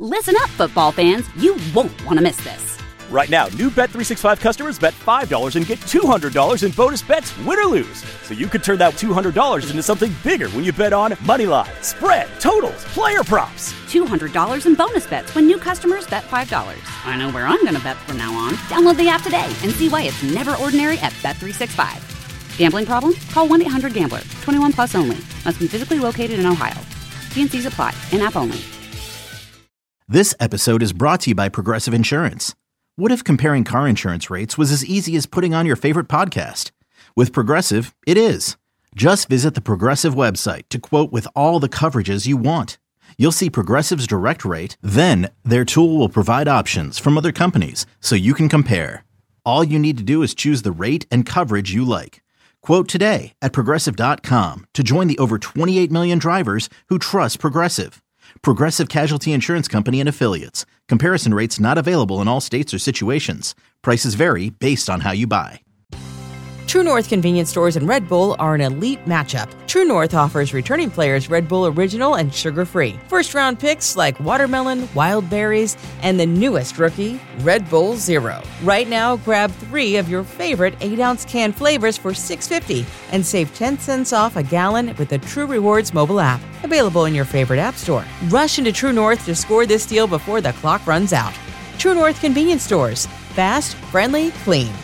Listen up, football fans. You won't want to miss this. Right now, new Bet365 customers bet $5 and get $200 in bonus bets, win or lose. So you could turn that $200 into something bigger when you bet on money line, spread, totals, player props. $200 in bonus bets when new customers bet $5. I know where I'm going to bet from now on. Download the app today and see why it's never ordinary at Bet365. Gambling problem? Call 1-800-GAMBLER. 21 plus only. Must be physically located in Ohio. T&Cs apply. In-app only. This episode is brought to you by Progressive Insurance. What if comparing car insurance rates was as easy as putting on your favorite podcast? With Progressive, it is. Just visit the Progressive website to quote with all the coverages you want. You'll see Progressive's direct rate, then their tool will provide options from other companies so you can compare. All you need to do is choose the rate and coverage you like. Quote today at Progressive.com to join the over 28 million drivers who trust Progressive. Progressive Casualty Insurance Company and Affiliates. Comparison rates not available in all states or situations. Prices vary based on how you buy. True North convenience stores and Red Bull are an elite matchup. True North offers returning players Red Bull Original and sugar-free. First-round picks like watermelon, wild berries, and the newest rookie, Red Bull Zero. Right now, grab 3 of your favorite 8-ounce can flavors for $6.50 and save 10 cents off a gallon with the True Rewards mobile app. Available in your favorite app store. Rush into True North to score this deal before the clock runs out. True North convenience stores. Fast, friendly, clean.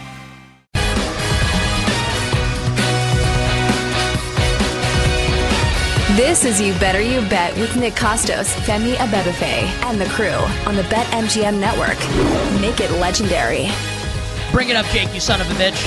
This is You Better You Bet with Nick Costos, Femi Abebefe, and the crew on the BetMGM network. Make it legendary. Bring it up, Jake, you son of a bitch.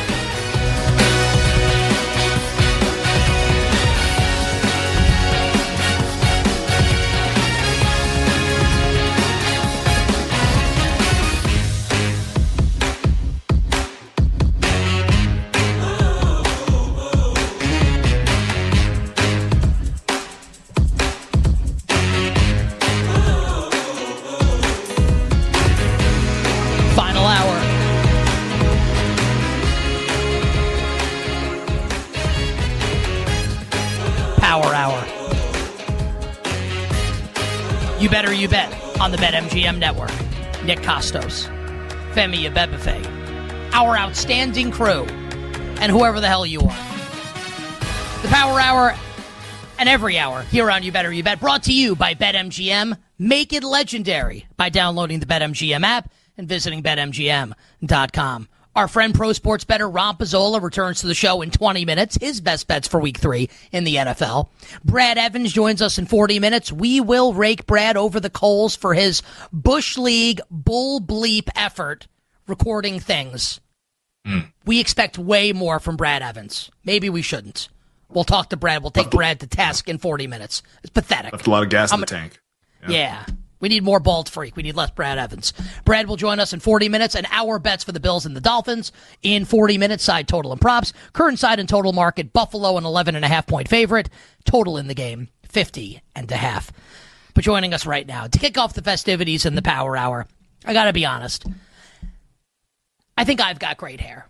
You Better You Bet on the BetMGM network. Nick Costos, Femi Abebefe, our outstanding crew, and whoever the hell you are. The Power Hour and every hour here on You Better You Bet, brought to you by BetMGM. Make it legendary by downloading the BetMGM app and visiting BetMGM.com. Our friend pro sports bettor Ron Pizzola returns to the show in 20 minutes. His best bets for week 3 in the NFL. Brad Evans joins us in 40 minutes. We will rake Brad over the coals for his Bush League bull bleep effort recording things. We expect way more from Brad Evans. Maybe we shouldn't. We'll talk to Brad. We'll take Brad to task in 40 minutes. It's pathetic. Left a lot of gas in the tank. Yeah. We need more bald freak. We need less Brad Evans. Brad will join us in 40 minutes, and our bets for the Bills and the Dolphins in 40 minutes, side total and props. Current side and total market, Buffalo an 11.5-point favorite. Total in the game, 50.5. But joining us right now to kick off the festivities in the Power Hour, I got to be honest, I think I've got great hair.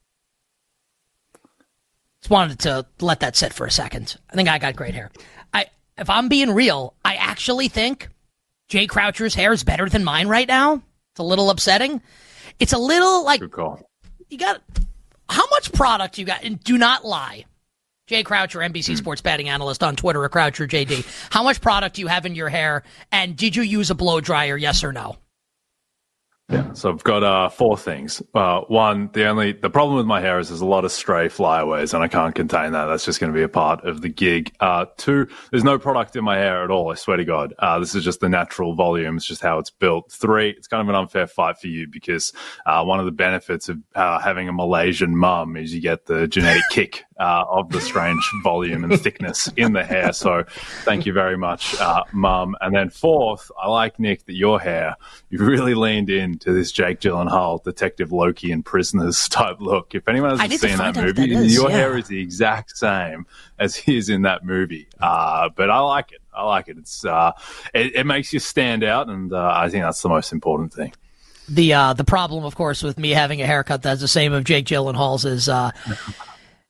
Just wanted to let that sit for a second. I think I got great hair. If I'm being real, I actually think Jay Croucher's hair is better than mine right now. It's a little upsetting. It's a little like, good call. You got, how much product you got? And do not lie. Jay Croucher, NBC sports betting analyst on Twitter at Croucher JD. How much product do you have in your hair? And did you use a blow dryer? Yes or no? Yeah, so I've got 4 things. One, the problem with my hair is there's a lot of stray flyaways, and I can't contain that. That's just going to be a part of the gig. 2, there's no product in my hair at all, I swear to God. This is just the natural volume. It's just how it's built. 3, it's kind of an unfair fight for you because one of the benefits of having a Malaysian mum is you get the genetic kick of the strange volume and thickness in the hair. So thank you very much, Mum. And then 4th, I like, Nick, that your hair, you really leaned into this Jake Gyllenhaal, Detective Loki and Prisoners type look. If anyone hasn't seen that movie, your hair is the exact same as his in that movie. But I like it. It's it makes you stand out, and I think that's the most important thing. The problem, of course, with me having a haircut that's the same of Jake Gyllenhaal's is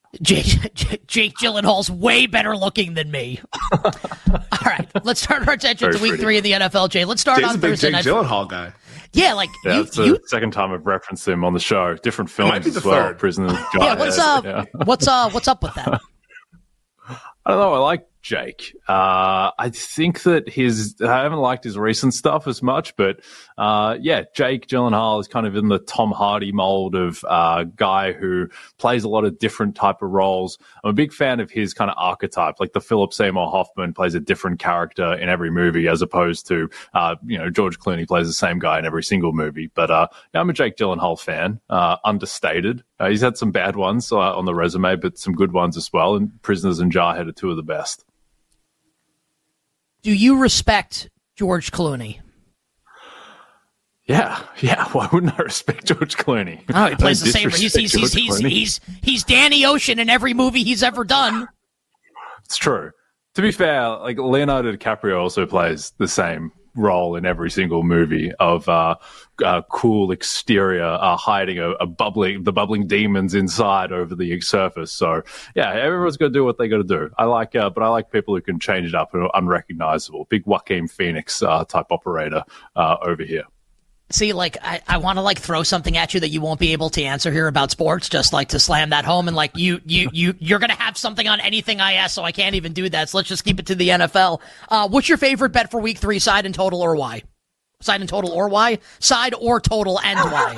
Jake Gyllenhaal's way better looking than me. All right, let's turn our attention to week 3 of the NFL, Jay. Let's start on Thursday night. Jake Gyllenhaal guy. Yeah, like it's the second time I've referenced him on the show. Different films as well. Third. Prisoners. Yeah, what's up with that? I don't know. I like Jake. I think that I haven't liked his recent stuff as much, but Jake Gyllenhaal is kind of in the Tom Hardy mold of guy who plays a lot of different type of roles. I'm a big fan of his kind of archetype, like the Philip Seymour Hoffman plays a different character in every movie, as opposed to George Clooney plays the same guy in every single movie. But I'm a Jake Gyllenhaal fan, understated. He's had some bad ones on the resume, but some good ones as well. And Prisoners and Jarhead are two of the best. Do you respect George Clooney? Yeah. Why wouldn't I respect George Clooney? Oh, he plays the same. He's Danny Ocean in every movie he's ever done. It's true. To be fair, like Leonardo DiCaprio also plays the same role in every single movie of cool exterior hiding the bubbling demons inside over the surface. So yeah, everyone's got to do what they got to do. But I like people who can change it up and are unrecognizable. Big Joaquin Phoenix type operator over here. See, like, I want to, throw something at you that you won't be able to answer here about sports, just, to slam that home. And, you're going to have something on anything I ask, so I can't even do that. So let's just keep it to the NFL. What's your favorite bet for week 3, side and total, or why? Side and total, or why? Side or total and why?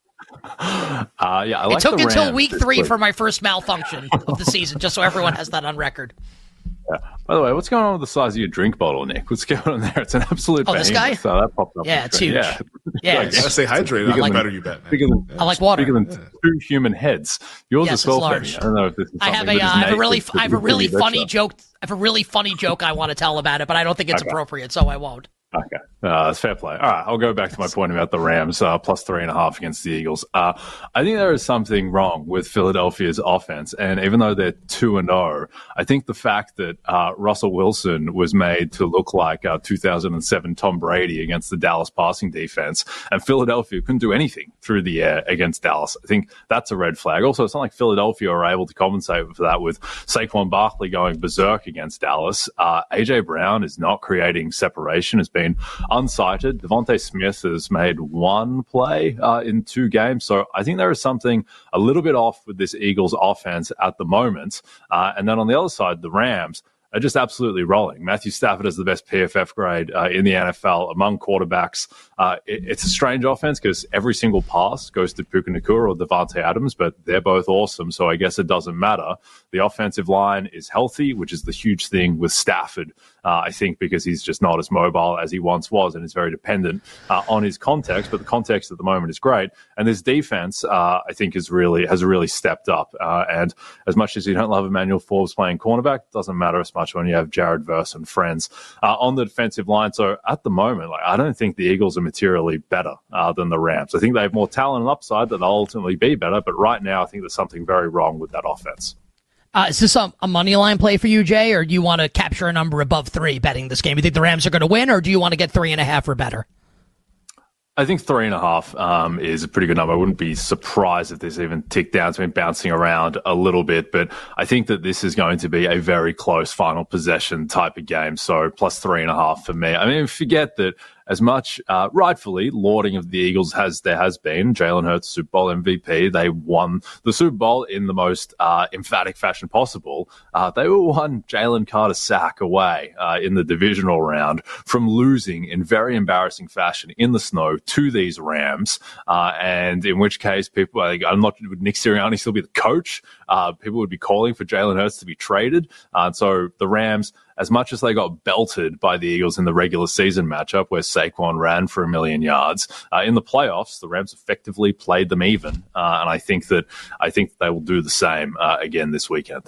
I like it took the until Rams week 3 for my first malfunction of the season, just so everyone has that on record. Yeah. By the way, what's going on with the size of your drink bottle, Nick? What's going on there? It's an absolute this guy? So that popped up. Yeah, it's huge. Yeah, I stay hydrated. The better you bet. I like water. Bigger than 2 human heads. Yours is well, large. I don't know if this is I have a really funny joke. I have a really funny joke I want to tell about it, but I don't think it's appropriate, so I won't. Okay. That's fair play. All right. I'll go back to my point about the Rams, plus 3.5 against the Eagles. I think there is something wrong with Philadelphia's offense. And even though they're 2-0, I think the fact that Russell Wilson was made to look like 2007 Tom Brady against the Dallas passing defense, and Philadelphia couldn't do anything through the air against Dallas, I think that's a red flag. Also, it's not like Philadelphia are able to compensate for that with Saquon Barkley going berserk against Dallas. A.J. Brown is not creating separation, has been unsighted. Devontae Smith has made 1 play in 2 games. So I think there is something a little bit off with this Eagles offense at the moment. And then on the other side, the Rams are just absolutely rolling. Matthew Stafford has the best PFF grade in the NFL among quarterbacks. It's a strange offense because every single pass goes to Puka Nacua or Devontae Adams, but they're both awesome, so I guess it doesn't matter. The offensive line is healthy, which is the huge thing with Stafford, I think, because he's just not as mobile as he once was and is very dependent on his context, but the context at the moment is great. And this defense, I think, has really stepped up. And as much as you don't love Emmanuel Forbes playing cornerback, it doesn't matter as much when you have Jared Verse and friends on the defensive line. So at the moment, I don't think the Eagles are materially better than the Rams. I think they have more talent and upside that they'll ultimately be better. But right now, I think there's something very wrong with that offense. Is this a money line play for you, Jay, or do you want to capture a number above 3 betting this game? You think the Rams are going to win, or do you want to get 3.5 or better? I think 3.5 is a pretty good number. I wouldn't be surprised if this even ticked down. It's been bouncing around a little bit, but I think that this is going to be a very close final possession type of game. So plus 3.5 for me. I mean, forget that as much rightfully lauding of the Eagles there has been. Jalen Hurts, Super Bowl MVP. They won the Super Bowl in the most emphatic fashion possible. They were one Jalen Carter sack away in the divisional round from losing in very embarrassing fashion in the snow to these Rams. And in which case, people, I'm not, would Nick Sirianni still be the coach? People would be calling for Jalen Hurts to be traded. So the Rams, as much as they got belted by the Eagles in the regular season matchup where Saquon ran for 1,000,000 yards, in the playoffs, the Rams effectively played them even. And I think that they will do the same again this weekend.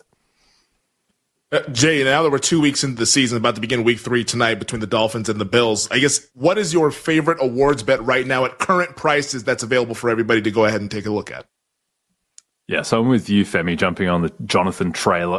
Jay, now that we're 2 weeks into the season, about to begin week 3 tonight between the Dolphins and the Bills, I guess, what is your favorite awards bet right now at current prices that's available for everybody to go ahead and take a look at? Yeah, so I'm with you, Femi, jumping on the Jonathan Taylor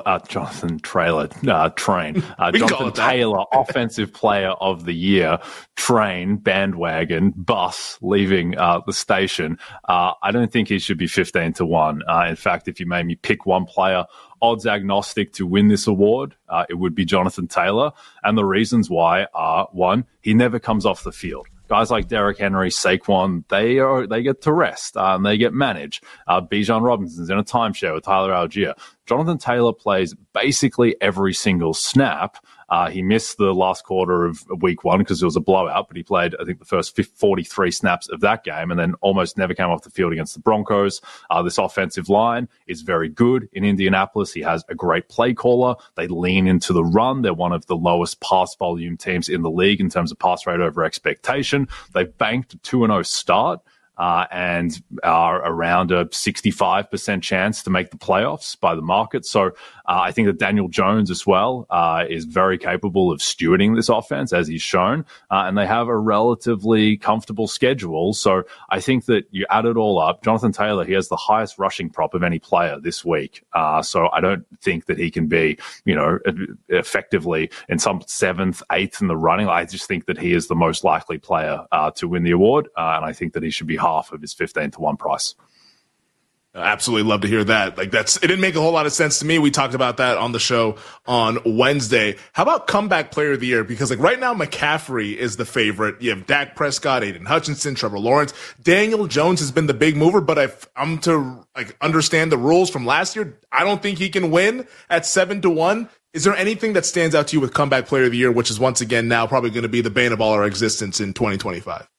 train. Jonathan Taylor, Offensive Player of the Year train, bandwagon, bus leaving the station. I don't think he should be 15-1. In fact, if you made me pick one player, odds agnostic to win this award, it would be Jonathan Taylor. And the reasons why are, one, he never comes off the field. Guys like Derrick Henry, Saquon, they get to rest and they get managed. Bijan Robinson's in a timeshare with Tyler Algier. Jonathan Taylor plays basically every single snap. He missed the last quarter of week 1 because it was a blowout, but he played, I think, the first 43 snaps of that game and then almost never came off the field against the Broncos. This offensive line is very good in Indianapolis. He has a great play caller. They lean into the run. They're one of the lowest pass volume teams in the league in terms of pass rate over expectation. They've banked a 2-0 start. And are around a 65% chance to make the playoffs by the market. So I think that Daniel Jones as well is very capable of stewarding this offense, as he's shown. And they have a relatively comfortable schedule. So I think that you add it all up. Jonathan Taylor, he has the highest rushing prop of any player this week. So I don't think that he can be, effectively in some 7th, 8th in the running. I just think that he is the most likely player to win the award. And I think that he should be half of his 15-1 price. Absolutely love to hear that. It didn't make a whole lot of sense to me. We talked about that on the show on Wednesday. How about comeback player of the year? Because right now McCaffrey is the favorite. You have Dak Prescott, Aiden Hutchinson, Trevor Lawrence. Daniel Jones has been the big mover, but if I'm to understand the rules from last year, I don't think he can win at 7-1. Is there anything that stands out to you with comeback player of the year, which is once again now probably going to be the bane of all our existence in 2025?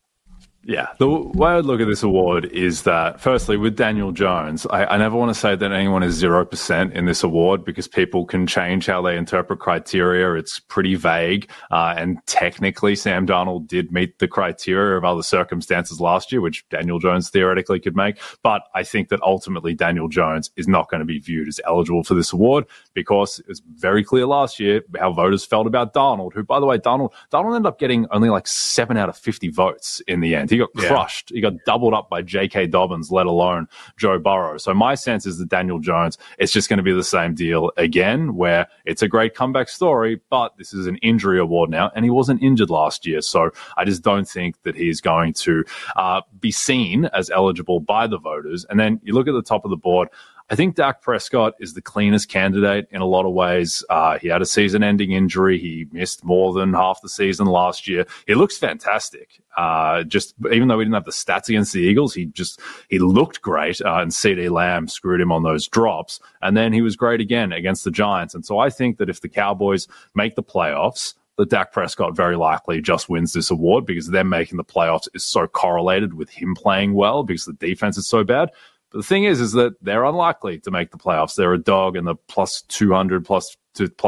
Yeah, the way I would look at this award is that, firstly, with Daniel Jones, I never want to say that anyone is 0% in this award because people can change how they interpret criteria. It's pretty vague. And technically, Sam Darnold did meet the criteria of other circumstances last year, which Daniel Jones theoretically could make. But I think that ultimately Daniel Jones is not going to be viewed as eligible for this award because it was very clear last year how voters felt about Darnold, who, by the way, Darnold ended up getting only 7 out of 50 votes in the end. He got crushed. He got doubled up by J.K. Dobbins, let alone Joe Burrow. So my sense is that Daniel Jones, it's just going to be the same deal again, where it's a great comeback story, but this is an injury award now, and he wasn't injured last year. So I just don't think that he's going to be seen as eligible by the voters. And then you look at the top of the board, I think Dak Prescott is the cleanest candidate in a lot of ways. He had a season-ending injury. He missed more than half the season last year. He looks fantastic. Just even though he didn't have the stats against the Eagles, he looked great. And CeeDee Lamb screwed him on those drops. And then he was great again against the Giants. And so I think that if the Cowboys make the playoffs, that Dak Prescott very likely just wins this award because them making the playoffs is so correlated with him playing well because the defense is so bad. But the thing is that they're unlikely to make the playoffs. They're a dog in the plus 200, plus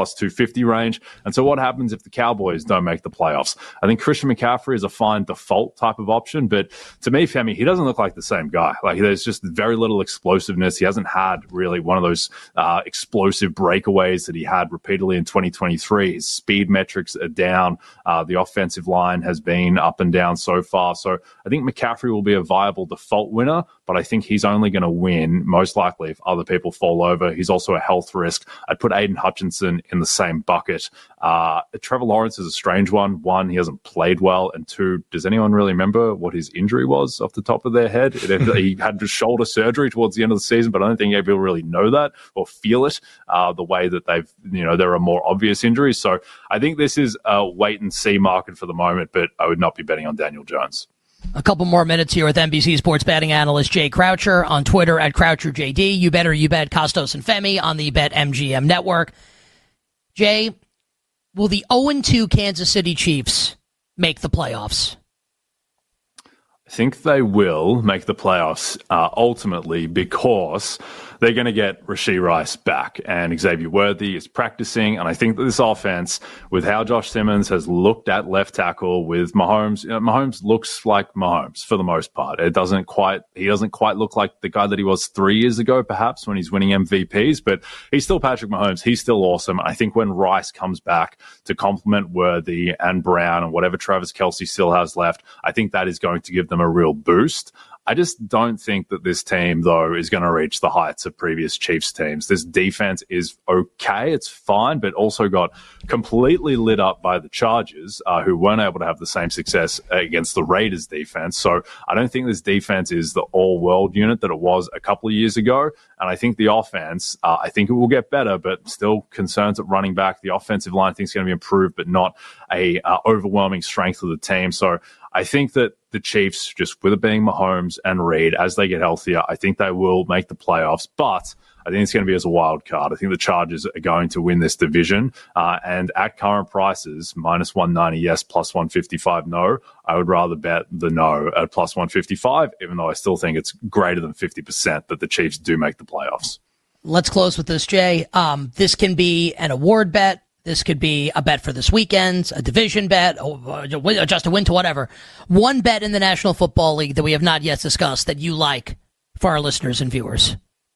250 range. And so what happens if the Cowboys don't make the playoffs? I think Christian McCaffrey is a fine default type of option. But to me, Femi, he doesn't look like the same guy. There's just very little explosiveness. He hasn't had really one of those explosive breakaways that he had repeatedly in 2023. His speed metrics are down. The offensive line has been up and down so far. So I think McCaffrey will be a viable default winner, but I think he's only going to win most likely if other people fall over. He's also a health risk. I'd put Aiden Hutchinson in the same bucket. Trevor Lawrence is a strange one. One, he hasn't played well. And two, does anyone really remember what his injury was off the top of their head? He had shoulder surgery towards the end of the season, but I don't think people really know that or feel it the way that there are more obvious injuries. So I think this is a wait and see market for the moment, but I would not be betting on Daniel Jones. A couple more minutes here with NBC Sports betting analyst Jay Croucher on Twitter at CroucherJD. You bet or you bet Costos and Femi on the BetMGM network. Jay, will the 0-2 Kansas City Chiefs make the playoffs? I think they will make the playoffs ultimately because they're going to get Rashee Rice back and Xavier Worthy is practicing. And I think that this offense, with how Josh Simmons has looked at left tackle with Mahomes, Mahomes looks like Mahomes for the most part. He doesn't quite look like the guy that he was 3 years ago, perhaps when he's winning MVPs, but he's still Patrick Mahomes. He's still awesome. I think when Rice comes back to complement Worthy and Brown and whatever Travis Kelce still has left, I think that is going to give them them a real boost. I just don't think that this team, though, is going to reach the heights of previous Chiefs teams. This defense is okay. It's fine, but also got completely lit up by the Chargers, who weren't able to have the same success against the Raiders defense. So I don't think this defense is the all-world unit that it was a couple of years ago. And I think the offense, I think it will get better, but still concerns at running back. The offensive line I think is going to be improved, but not a overwhelming strength of the team. So I think that the Chiefs, just with it being Mahomes and Reid, as they get healthier, I think they will make the playoffs. But I think it's going to be as a wild card. I think the Chargers are going to win this division. And at current prices, minus 190, yes, plus 155, no. I would rather bet the no at plus 155, even though I still think it's greater than 50% that the Chiefs do make the playoffs. Let's close with this, Jay. This can be an award bet. This could be a bet for this weekend, a division bet, or just a win to whatever. One bet in the National Football League that we have not yet discussed that you like for our listeners and viewers.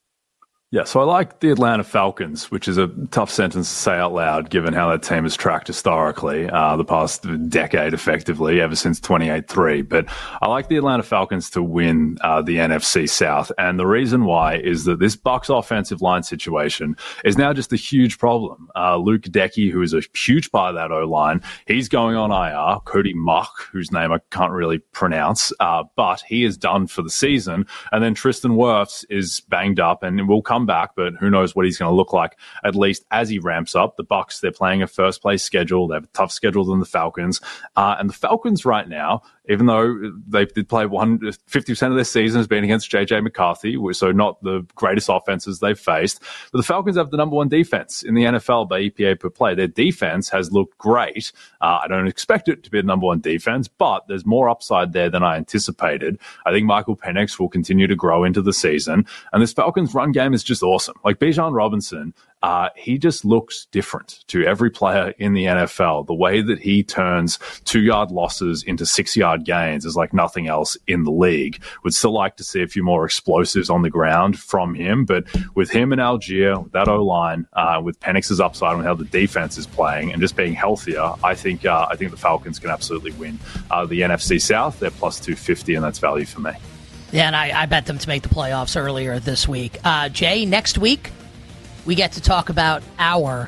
Yeah, so I like the Atlanta Falcons, which is a tough sentence to say out loud, given how that team has tracked historically, the past decade, effectively, ever since 28-3. But I like the Atlanta Falcons to win the NFC South. And the reason why is that this Bucs offensive line situation is now just a huge problem. Luke Decky, who is a huge part of that O-line, he's going on IR. Cody Muck, whose name I can't really pronounce, but he is done for the season. And then Tristan Wirfs is banged up and will come back, but who knows what he's going to look like, at least as he ramps up. The Bucs, they're playing a first place schedule. They have a tough schedule than the Falcons. And the Falcons right now, even though they did play 50% of their season has been against J.J. McCarthy, so not the greatest offenses they've faced. But the Falcons have the number one defense in the NFL by EPA per play. Their defense has looked great. I don't expect it to be the number one defense, but there's more upside there than I anticipated. I think Michael Penix will continue to grow into the season. And this Falcons run game is just awesome. Like Bijan Robinson, he just looks different to every player in the NFL. The way that he turns 2-yard losses into 6-yard gains is like nothing else in the league. Would still like to see a few more explosives on the ground from him, but with him and Algier, with that O-line, with Penix's upside and how the defense is playing and just being healthier, I think the Falcons can absolutely win the NFC South. They're plus 250, and that's value for me. Yeah, and I bet them to make the playoffs earlier this week. Jay, next week, we get to talk about our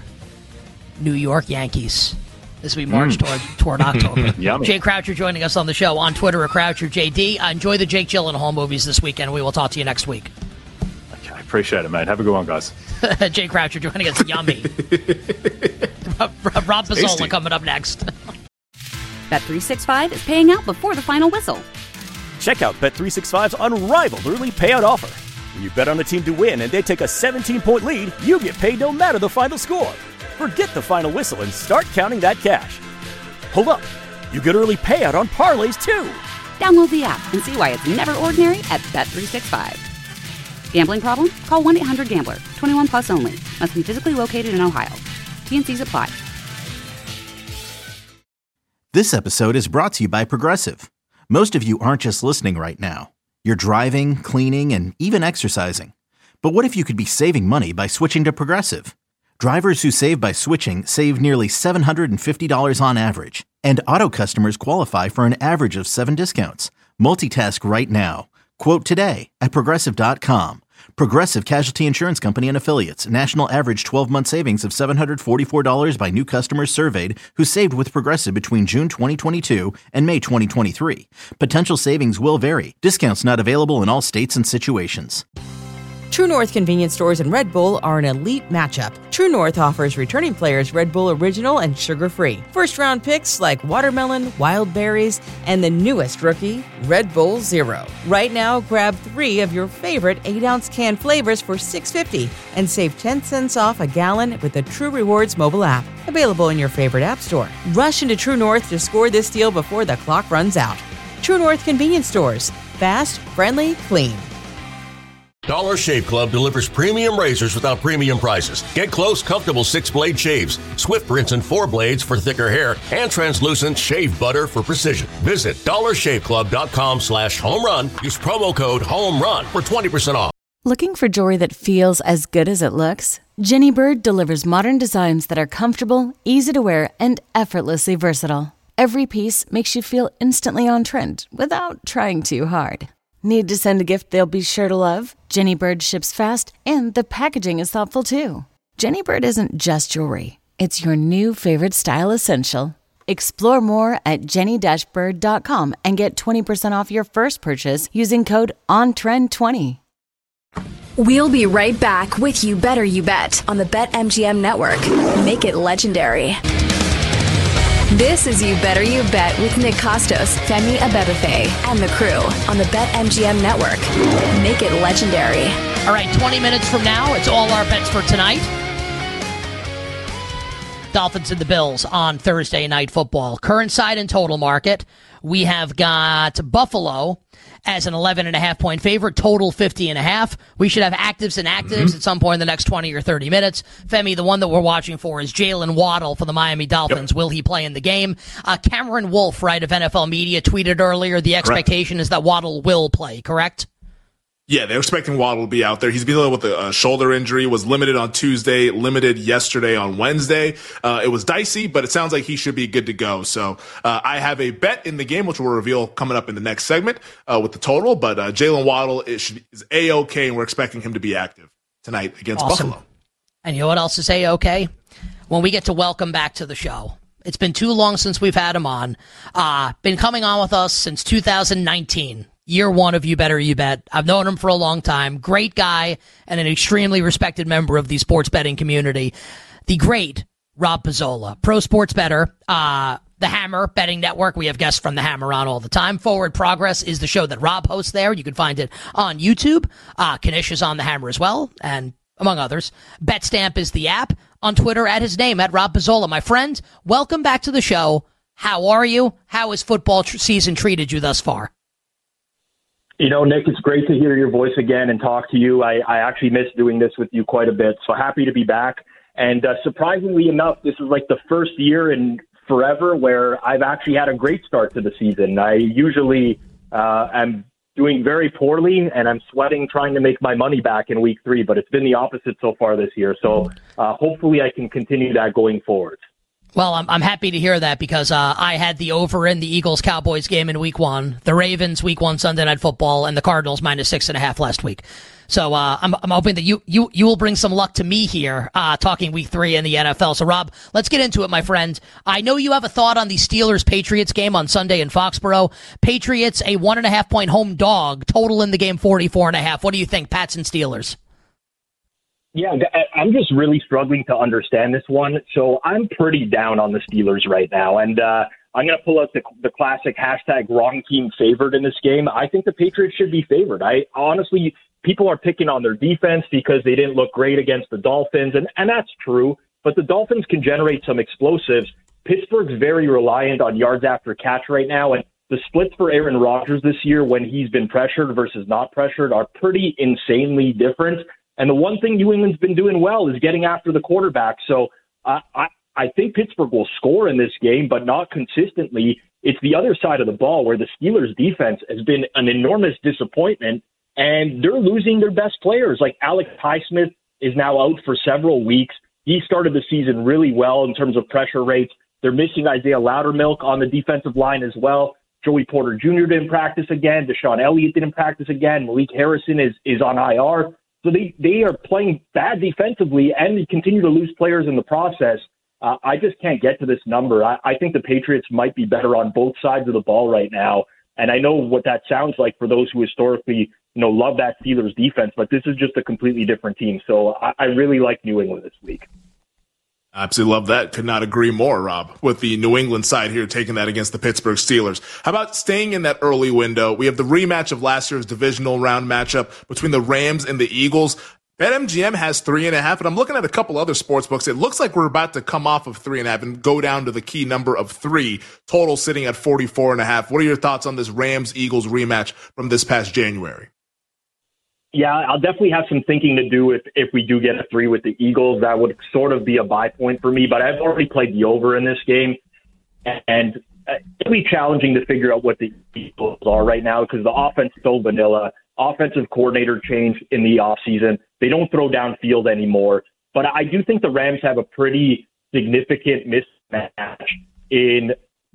New York Yankees as we march toward October. Jay Croucher joining us on the show on Twitter at CroucherJD. Enjoy the Jake Gyllenhaal movies this weekend. We will talk to you next week. Okay, appreciate it, mate. Have a good one, guys. Jay Croucher joining us. Yummy. Rob Pizzola coming up next. Bet365 is paying out before the final whistle. Check out Bet365's unrivaled early payout offer. When you bet on a team to win and they take a 17-point lead, you get paid no matter the final score. Forget the final whistle and start counting that cash. Hold up. You get early payout on parlays, too. Download the app and see why it's never ordinary at Bet365. Gambling problem? Call 1-800-GAMBLER. 21 plus only. Must be physically located in Ohio. T&Cs apply. This episode is brought to you by Progressive. Most of you aren't just listening right now. You're driving, cleaning, and even exercising. But what if you could be saving money by switching to Progressive? Drivers who save by switching save nearly $750 on average. And auto customers qualify for an average of 7 discounts. Multitask right now. Quote today at Progressive.com. Progressive Casualty Insurance Company and Affiliates. National average 12-month savings of $744 by new customers surveyed who saved with Progressive between June 2022 and May 2023. Potential savings will vary. Discounts not available in all states and situations. True North convenience stores and Red Bull are an elite matchup. True North offers returning players Red Bull Original and sugar-free. First-round picks like watermelon, wild berries, and the newest rookie, Red Bull Zero. Right now, grab 3 of your favorite 8-ounce can flavors for $6.50 and save 10 cents off a gallon with the True Rewards mobile app. Available in your favorite app store. Rush into True North to score this deal before the clock runs out. True North convenience stores. Fast, friendly, clean. Dollar Shave Club delivers premium razors without premium prices. Get close, comfortable 6-blade shaves, swift rinse and 4 blades for thicker hair, and translucent shave butter for precision. Visit dollarshaveclub.com/homerun. Use promo code HOMERUN for 20% off. Looking for jewelry that feels as good as it looks? Jenny Bird delivers modern designs that are comfortable, easy to wear, and effortlessly versatile. Every piece makes you feel instantly on trend without trying too hard. Need to send a gift they'll be sure to love? Jenny Bird ships fast, and the packaging is thoughtful too. Jenny Bird isn't just jewelry. It's your new favorite style essential. Explore more at jenny-bird.com and get 20% off your first purchase using code ONTREND20. We'll be right back with You Better You Bet on the BetMGM network. Make it legendary. This is You Better You Bet with Nick Costos, Femi Abebefe, and the crew on the BetMGM network. Make it legendary. All right, 20 minutes from now, it's all our bets for tonight. Dolphins and the Bills on Thursday Night Football. Current side and total market, we have got Buffalo as an 11.5-point favorite, total 50.5. We should have actives and actives at some point in the next 20 or 30 minutes. Femi, the one that we're watching for is Jalen Waddle for the Miami Dolphins. Yep. Will he play in the game? Cameron Wolf, right, of NFL Media, tweeted earlier the expectation is that Waddle will play, correct? Yeah, they're expecting Waddle to be out there. He's been dealing with a shoulder injury, was limited on Tuesday, limited yesterday on Wednesday. It was dicey, but it sounds like he should be good to go. So I have a bet in the game, which we'll reveal coming up in the next segment with the total. But Jalen Waddle is A-OK, and we're expecting him to be active tonight against Buffalo. And you know what else is A-OK? When we get to welcome back to the show. It's been too long since we've had him on. Been coming on with us since 2019. Year one of You Better You Bet. I've known him for a long time. Great guy and an extremely respected member of the sports betting community. The great Rob Pizzola, Pro Sports Bettor, the Hammer Betting Network. We have guests from the Hammer on all the time. Forward Progress is the show that Rob hosts there. You can find it on YouTube. Kanish is on the Hammer as well, and among others. BetStamp is the app. On Twitter at his name, at Rob Pizzola. My friend, welcome back to the show. How are you? How has football season treated you thus far? You know, Nick, it's great to hear your voice again and talk to you. I actually miss doing this with you quite a bit, so happy to be back. And surprisingly enough, this is like the first year in forever where I've actually had a great start to the season. I usually am doing very poorly, and I'm sweating trying to make my money back in week 3, but it's been the opposite so far this year. So hopefully I can continue that going forward. Well, I'm happy to hear that because I had the over in the Eagles-Cowboys game in week 1, the Ravens week 1 Sunday Night Football, and the Cardinals -6.5 last week. So I'm hoping that you will bring some luck to me here talking week 3 in the NFL. So, Rob, let's get into it, my friend. I know you have a thought on the Steelers-Patriots game on Sunday in Foxborough. Patriots, a 1.5-point home dog, total in the game 44.5. What do you think, Pats and Steelers? Yeah, I'm just really struggling to understand this one. So I'm pretty down on the Steelers right now. And I'm going to pull out the classic hashtag wrong team favored in this game. I think the Patriots should be favored. Honestly, people are picking on their defense because they didn't look great against the Dolphins. And that's true. But the Dolphins can generate some explosives. Pittsburgh's very reliant on yards after catch right now. And the splits for Aaron Rodgers this year when he's been pressured versus not pressured are pretty insanely different. And the one thing New England's been doing well is getting after the quarterback. So I think Pittsburgh will score in this game, but not consistently. It's the other side of the ball where the Steelers' defense has been an enormous disappointment, and they're losing their best players. Like Alex Highsmith is now out for several weeks. He started the season really well in terms of pressure rates. They're missing Isaiah Loudermilk on the defensive line as well. Joey Porter Jr. didn't practice again. Deshaun Elliott didn't practice again. Malik Harrison is on IR. So they are playing bad defensively, and they continue to lose players in the process. I just can't get to this number. I think the Patriots might be better on both sides of the ball right now. And I know what that sounds like for those who historically, love that Steelers defense, but this is just a completely different team. So I really like New England this week. Absolutely love that. Could not agree more, Rob, with the New England side here taking that against the Pittsburgh Steelers. How about staying in that early window? We have the rematch of last year's divisional round matchup between the Rams and the Eagles. BetMGM has 3.5, and I'm looking at a couple other sports books. It looks like we're about to come off of 3.5 and go down to the key number of 3, total sitting at 44.5. What are your thoughts on this Rams-Eagles rematch from this past January? Yeah, I'll definitely have some thinking to do if we do get a 3 with the Eagles. That would sort of be a buy point for me, but I've already played the over in this game, and it'll be challenging to figure out what the Eagles are right now because the offense is so vanilla. Offensive coordinator change in the offseason. They don't throw downfield anymore, but I do think the Rams have a pretty significant mismatch in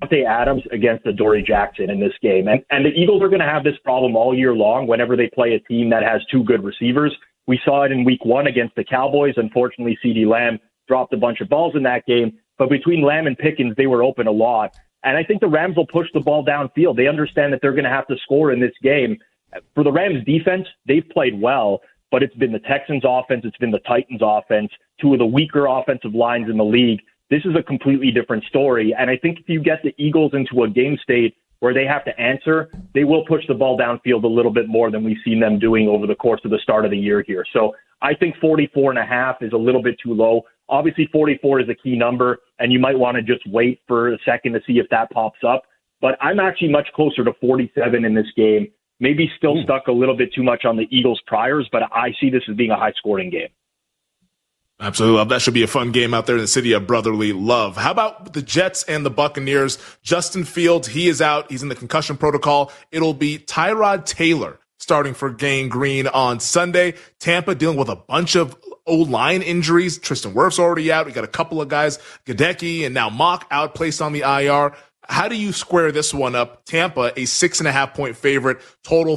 Davante Adams against Adoree Jackson in this game. And the Eagles are going to have this problem all year long whenever they play a team that has two good receivers. We saw it in week 1 against the Cowboys. Unfortunately, CeeDee Lamb dropped a bunch of balls in that game. But between Lamb and Pickens, they were open a lot. And I think the Rams will push the ball downfield. They understand that they're going to have to score in this game. For the Rams defense, they've played well, but it's been the Texans offense, it's been the Titans offense, two of the weaker offensive lines in the league. This is a completely different story. And I think if you get the Eagles into a game state where they have to answer, they will push the ball downfield a little bit more than we've seen them doing over the course of the start of the year here. So I think 44.5 is a little bit too low. Obviously, 44 is a key number, and you might want to just wait for a second to see if that pops up. But I'm actually much closer to 47 in this game. Maybe still stuck a little bit too much on the Eagles' priors, but I see this as being a high-scoring game. Absolutely love. That should be a fun game out there in the city of brotherly love. How about the Jets and the Buccaneers? Justin Fields, he is out. He's in the concussion protocol. It'll be Tyrod Taylor starting for Gang Green on Sunday. Tampa dealing with a bunch of O-line injuries. Tristan Wirfs already out. We got a couple of guys, Gadecki and now Mock out, placed on the IR. How do you square this one up? Tampa, a 6.5-point favorite, total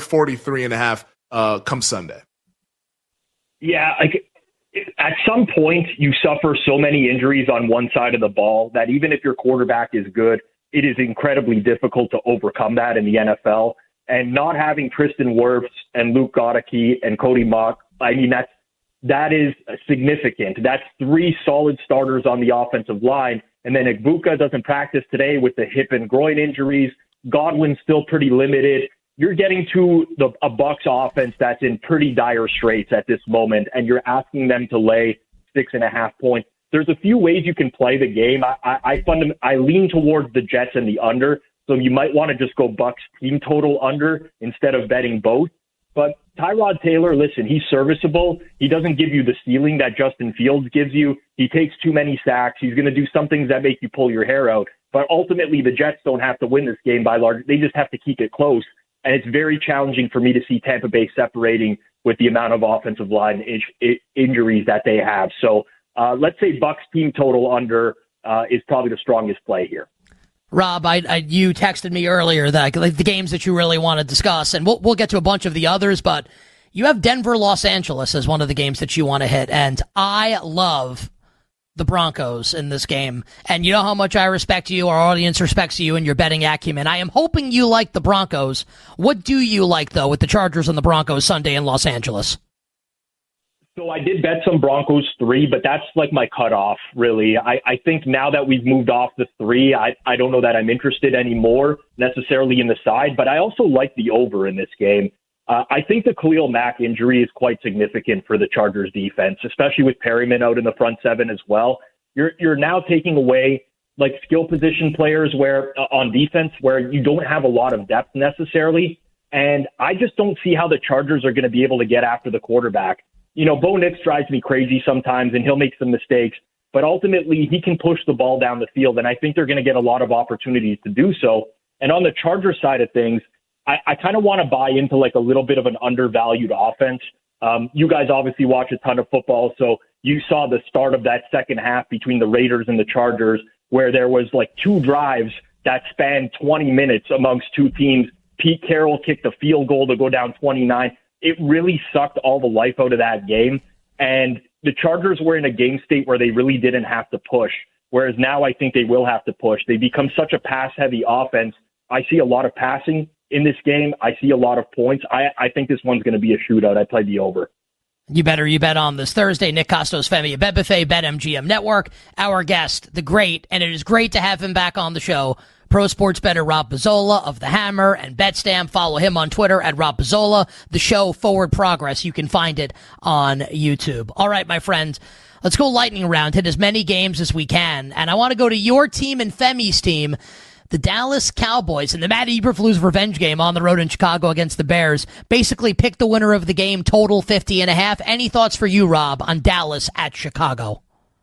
43.5 come Sunday. Yeah, at some point, you suffer so many injuries on one side of the ball that even if your quarterback is good, it is incredibly difficult to overcome that in the NFL. And not having Tristan Wirfs and Luke Gadecki and Cody Mock, I mean, that is significant. That's 3 solid starters on the offensive line. And then Igbuka doesn't practice today with the hip and groin injuries. Godwin's still pretty limited. You're getting to a Bucs offense that's in pretty dire straits at this moment, and you're asking them to lay 6.5 points. There's a few ways you can play the game. I lean towards the Jets and the under, so you might want to just go Bucs team total under instead of betting both. But Tyrod Taylor, listen, he's serviceable. He doesn't give you the ceiling that Justin Fields gives you. He takes too many sacks. He's going to do some things that make you pull your hair out. But ultimately, the Jets don't have to win this game by large. They just have to keep it close. And it's very challenging for me to see Tampa Bay separating with the amount of offensive line injuries that they have. So let's say Bucs team total under is probably the strongest play here. Rob, you texted me earlier that like the games that you really want to discuss, and we'll get to a bunch of the others, but you have Denver, Los Angeles as one of the games that you want to hit, and I love the Broncos in this game, and you know how much I respect you, our audience respects you and your betting acumen. I am hoping you like the Broncos. What do you like, though, with the Chargers and the Broncos Sunday in Los Angeles? So I did bet some Broncos 3, but that's like my cutoff, really. I think now that we've moved off the 3, I don't know that I'm interested anymore necessarily in the side, but I also like the over in this game. I think the Khalil Mack injury is quite significant for the Chargers defense, especially with Perryman out in the front 7 as well. You're now taking away like skill position players where on defense where you don't have a lot of depth necessarily. And I just don't see how the Chargers are going to be able to get after the quarterback. You know, Bo Nix drives me crazy sometimes, and he'll make some mistakes, but ultimately he can push the ball down the field, and I think they're going to get a lot of opportunities to do so. And on the Chargers side of things, I kind of want to buy into like a little bit of an undervalued offense. You guys obviously watch a ton of football, so you saw the start of that second half between the Raiders and the Chargers where there was like 2 drives that spanned 20 minutes amongst 2 teams. Pete Carroll kicked a field goal to go down 29. It really sucked all the life out of that game. And the Chargers were in a game state where they really didn't have to push, whereas now I think they will have to push. They become such a pass-heavy offense. I see a lot of passing in this game. I see a lot of points. I think this one's going to be a shootout. I played the over. You bet on this Thursday. Nick Kostos, Femi Abebefe, BetMGM Network. Our guest, the great, and it is great to have him back on the show, pro sports bettor Rob Pizzola of The Hammer and BetStamp. Follow him on Twitter at Rob Pizzola. The show, Forward Progress. You can find it on YouTube. All right, my friends, let's go lightning round. Hit as many games as we can. And I want to go to your team and Femi's team, the Dallas Cowboys, in the Matt Eberflus revenge game on the road in Chicago against the Bears. Basically pick the winner of the game, total 50.5. Any thoughts for you, Rob, on Dallas at Chicago?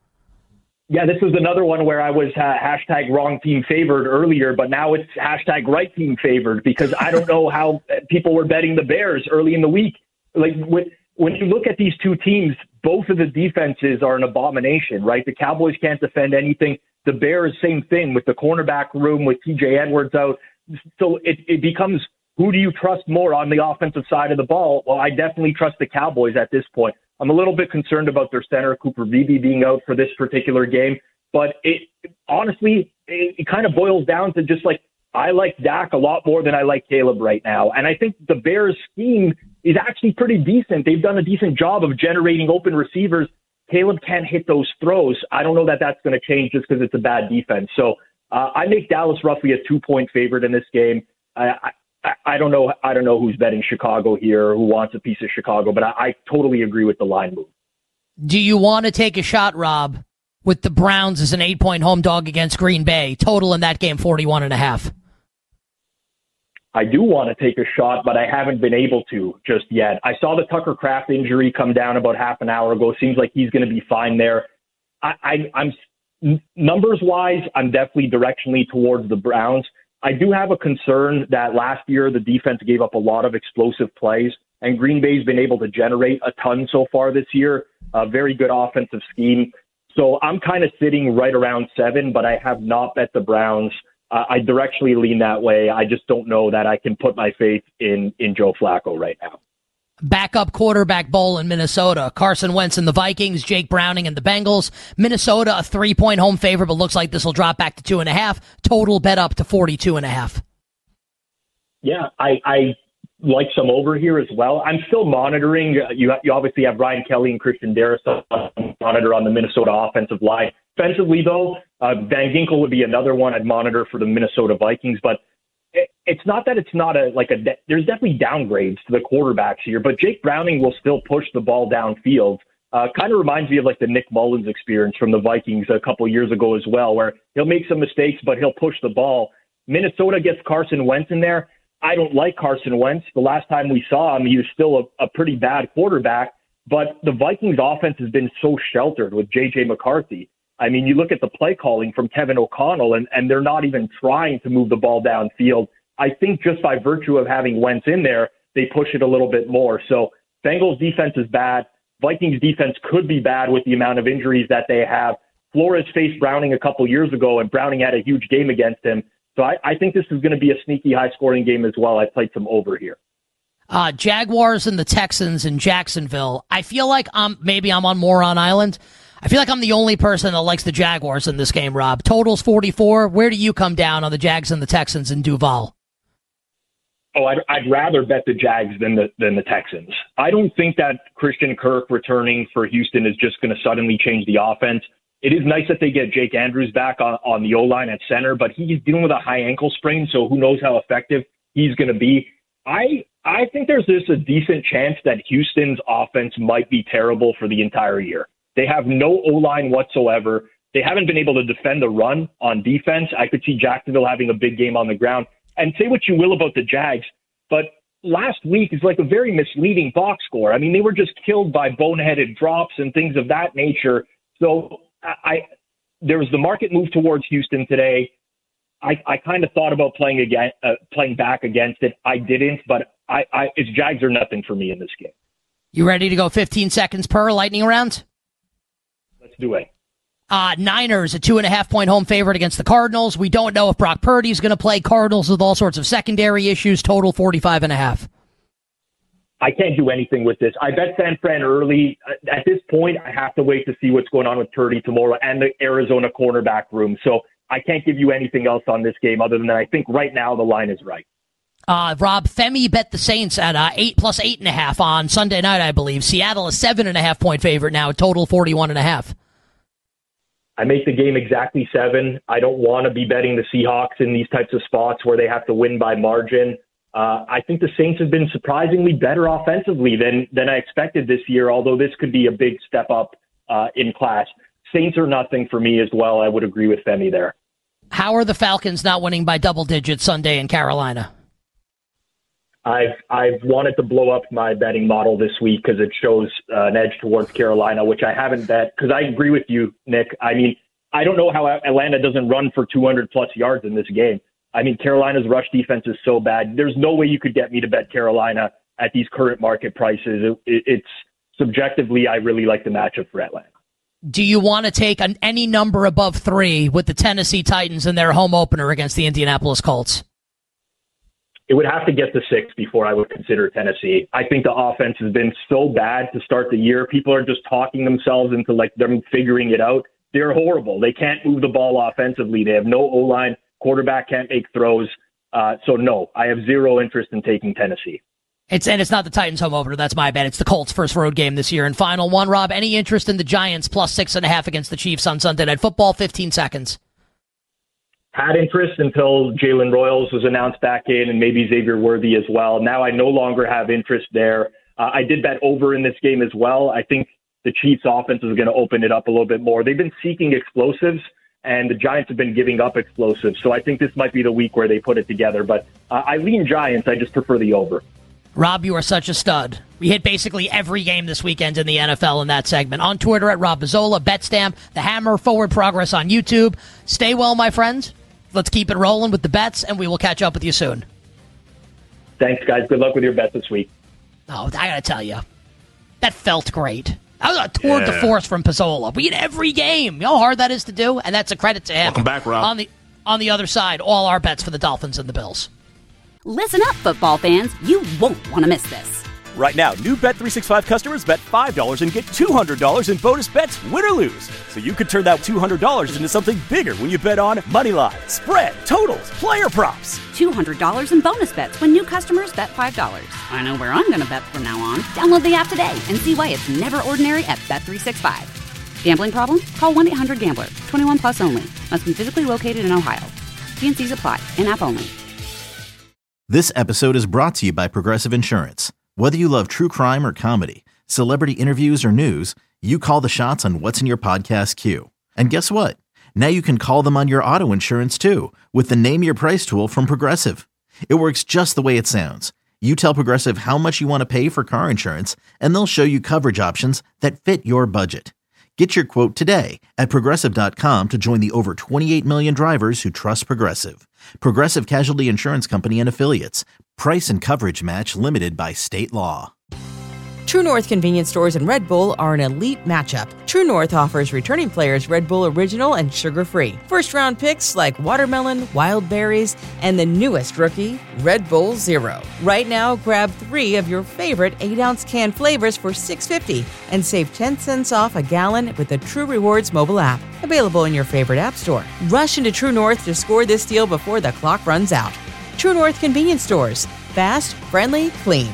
Yeah, this was another one where I was hashtag wrong team favored earlier, but now it's hashtag right team favored because I don't know how people were betting the Bears early in the week. Like when you look at these two teams, both of the defenses are an abomination, right? The Cowboys can't defend anything. The Bears, same thing with the cornerback room, with TJ Edwards out. So it becomes, who do you trust more on the offensive side of the ball? Well, I definitely trust the Cowboys at this point. I'm a little bit concerned about their center, Cooper Beebe, being out for this particular game. But honestly, it kind of boils down to just like, I like Dak a lot more than I like Caleb right now. And I think the Bears' scheme is actually pretty decent. They've done a decent job of generating open receivers. Caleb can't hit those throws. I don't know that that's going to change just because it's a bad defense. So I make Dallas roughly a 2-point favorite in this game. I don't know. I don't know who's betting Chicago here or who wants a piece of Chicago, but I totally agree with the line move. Do you want to take a shot, Rob, with the Browns as an 8-point home dog against Green Bay? Total in that game, 41.5. I do want to take a shot, but I haven't been able to just yet. I saw the Tucker Kraft injury come down about half an hour ago. Seems like he's going to be fine there. I'm numbers-wise, I'm definitely directionally towards the Browns. I do have a concern that last year the defense gave up a lot of explosive plays, and Green Bay's been able to generate a ton so far this year. A very good offensive scheme. So I'm kind of sitting right around 7, but I have not bet the Browns. I directionally lean that way. I just don't know that I can put my faith in Joe Flacco right now. Backup quarterback bowl in Minnesota. Carson Wentz and the Vikings, Jake Browning and the Bengals. Minnesota, a 3-point home favorite, but looks like this will drop back to 2.5. Total bet up to 42.5. Yeah, I like some over here as well. I'm still monitoring. You obviously have Ryan Kelly and Christian Darris on monitor on the Minnesota offensive line. Defensively, though, Van Ginkel would be another one I'd monitor for the Minnesota Vikings. But it's not that it's not there's definitely downgrades to the quarterbacks here. But Jake Browning will still push the ball downfield. Kind of reminds me of like the Nick Mullins experience from the Vikings a couple years ago as well, where he'll make some mistakes, but he'll push the ball. Minnesota gets Carson Wentz in there. I don't like Carson Wentz. The last time we saw him, he was still a pretty bad quarterback. But the Vikings offense has been so sheltered with J.J. McCarthy. I mean, you look at the play calling from Kevin O'Connell, and they're not even trying to move the ball downfield. I think just by virtue of having Wentz in there, they push it a little bit more. So Bengals defense is bad. Vikings defense could be bad with the amount of injuries that they have. Flores faced Browning a couple years ago, and Browning had a huge game against him. So I think this is going to be a sneaky high-scoring game as well. I played some over here. Jaguars and the Texans in Jacksonville. I feel like I'm on Moron Island. I feel like I'm the only person that likes the Jaguars in this game, Rob. Total's 44. Where do you come down on the Jags and the Texans in Duval? Oh, I'd rather bet the Jags than the Texans. I don't think that Christian Kirk returning for Houston is just going to suddenly change the offense. It is nice that they get Jake Andrews back on the O-line at center, but he's dealing with a high ankle sprain, so who knows how effective he's going to be. I think there's a decent chance that Houston's offense might be terrible for the entire year. They have no O-line whatsoever. They haven't been able to defend the run on defense. I could see Jacksonville having a big game on the ground. And say what you will about the Jags, but last week is like a very misleading box score. I mean, they were just killed by boneheaded drops and things of that nature. So there was the market move towards Houston today. I kind of thought about playing back against it. I didn't, but it's Jags or nothing for me in this game. You ready to go 15 seconds per lightning round? Let's do it. Niners, a 2.5-point home favorite against the Cardinals. We don't know if Brock Purdy's going to play. Cardinals with all sorts of secondary issues. Total 45.5. I can't do anything with this. I bet San Fran early. At this point, I have to wait to see what's going on with Purdy tomorrow and the Arizona cornerback room. So I can't give you anything else on this game other than that. I think right now the line is right. Rob, Femi bet the Saints at 8 plus 8.5 on Sunday night, I believe. Seattle, a 7.5-point favorite now. Total 41.5. I make the game exactly 7. I don't want to be betting the Seahawks in these types of spots where they have to win by margin. I think the Saints have been surprisingly better offensively than I expected this year, although this could be a big step up in class. Saints are nothing for me as well. I would agree with Femi there. How are the Falcons not winning by double digits Sunday in Carolina? I've wanted to blow up my betting model this week because it shows an edge towards Carolina, which I haven't bet because I agree with you, Nick. I mean, I don't know how Atlanta doesn't run for 200-plus yards in this game. I mean, Carolina's rush defense is so bad. There's no way you could get me to bet Carolina at these current market prices. It's subjectively, I really like the matchup for Atlanta. Do you want to take any number above 3 with the Tennessee Titans in their home opener against the Indianapolis Colts? It would have to get to 6 before I would consider Tennessee. I think the offense has been so bad to start the year. People are just talking themselves into like them figuring it out. They're horrible. They can't move the ball offensively. They have no O-line. Quarterback can't make throws. So no, I have zero interest in taking Tennessee. It's not the Titans home opener. That's my bad. It's the Colts' first road game this year. And final one, Rob, any interest in the Giants plus 6.5 against the Chiefs on Sunday Night Football? 15 seconds. Had interest until Jalen Royals was announced back in and maybe Xavier Worthy as well. Now I no longer have interest there. I did bet over in this game as well. I think the Chiefs offense is going to open it up a little bit more. They've been seeking explosives, and the Giants have been giving up explosives. So I think this might be the week where they put it together. But I lean Giants. I just prefer the over. Rob, you are such a stud. We hit basically every game this weekend in the NFL in that segment. On Twitter at Rob Mazzola, BetStamp, The Hammer, Forward Progress on YouTube. Stay well, my friends. Let's keep it rolling with the bets, and we will catch up with you soon. Thanks, guys. Good luck with your bets this week. Oh, I got to tell you, that felt great. That was a tour de force from Pizzola. We hit every game. You know how hard that is to do? And that's a credit to him. Welcome back, Rob. On the other side, all our bets for the Dolphins and the Bills. Listen up, football fans. You won't want to miss this. Right now, new Bet365 customers bet $5 and get $200 in bonus bets, win or lose. So you could turn that $200 into something bigger when you bet on Moneyline, spread, totals, player props. $200 in bonus bets when new customers bet $5. I know where I'm going to bet from now on. Download the app today and see why it's never ordinary at Bet365. Gambling problem? Call 1-800-GAMBLER. 21 plus only. Must be physically located in Ohio. T&Cs apply. In-app only. This episode is brought to you by Progressive Insurance. Whether you love true crime or comedy, celebrity interviews or news, you call the shots on what's in your podcast queue. And guess what? Now you can call them on your auto insurance too with the Name Your Price tool from Progressive. It works just the way it sounds. You tell Progressive how much you want to pay for car insurance, and they'll show you coverage options that fit your budget. Get your quote today at Progressive.com to join the over 28 million drivers who trust Progressive. Progressive Casualty Insurance Company and Affiliates. Price and coverage match limited by state law. True North convenience stores and Red Bull are an elite matchup. True North offers returning players Red Bull Original and sugar-free. First-round picks like watermelon, wild berries, and the newest rookie, Red Bull Zero. Right now, grab 3 of your favorite 8-ounce can flavors for $6.50 and save 10 cents off a gallon with the True Rewards mobile app. Available in your favorite app store. Rush into True North to score this deal before the clock runs out. True North convenience stores. Fast, friendly, clean.